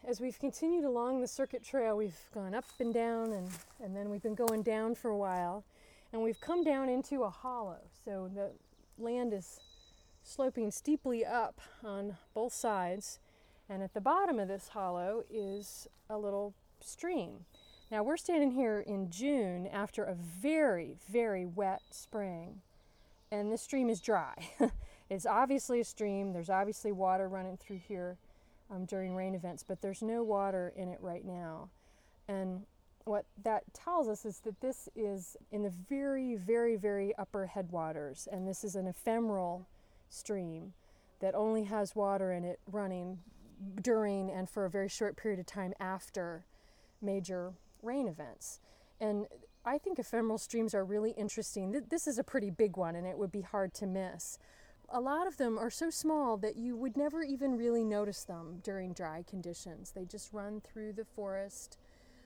as we've continued along the circuit trail, we've gone up and down, and then we've been going down for a while, and we've come down into a hollow. So the land is sloping steeply up on both sides, and at the bottom of this hollow is a little stream. Now we're standing here in June after a very, very wet spring, and this stream is dry. It's obviously a stream. There's obviously water running through here during rain events, but there's no water in it right now. And what that tells us is that this is in the very, very, very upper headwaters, and this is an ephemeral stream that only has water in it running during and for a very short period of time after major rain events. And I think ephemeral streams are really interesting. This is a pretty big one, and it would be hard to miss. A lot of them are so small that you would never even really notice them during dry conditions. They just run through the forest.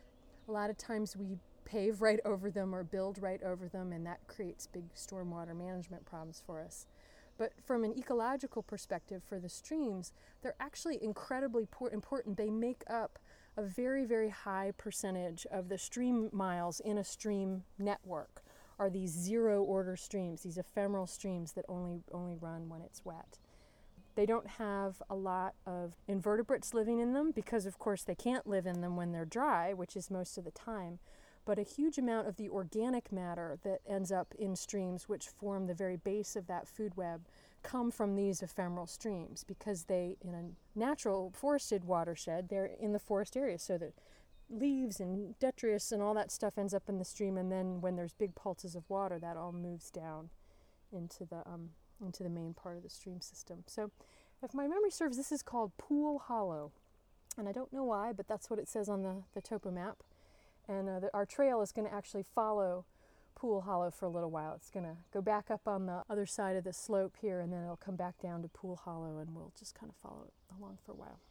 A lot of times we pave right over them or build right over them, and that creates big stormwater management problems for us. But from an ecological perspective for the streams, they're actually incredibly important. They make up a very, very high percentage of the stream miles in a stream network are these zero-order streams, these ephemeral streams that only run when it's wet. They don't have a lot of invertebrates living in them because, of course, they can't live in them when they're dry, which is most of the time. But a huge amount of the organic matter that ends up in streams, which form the very base of that food web, come from these ephemeral streams because they, in a natural forested watershed, they're in the forest area, so that leaves and detritus and all that stuff ends up in the stream, and then when there's big pulses of water, that all moves down into the main part of the stream system. So if my memory serves, this is called Pool Hollow, and I don't know why, but that's what it says on the topo map. And our trail is going to actually follow Pool Hollow for a little while. It's going to go back up on the other side of the slope here, and then it'll come back down to Pool Hollow, and we'll just kind of follow it along for a while.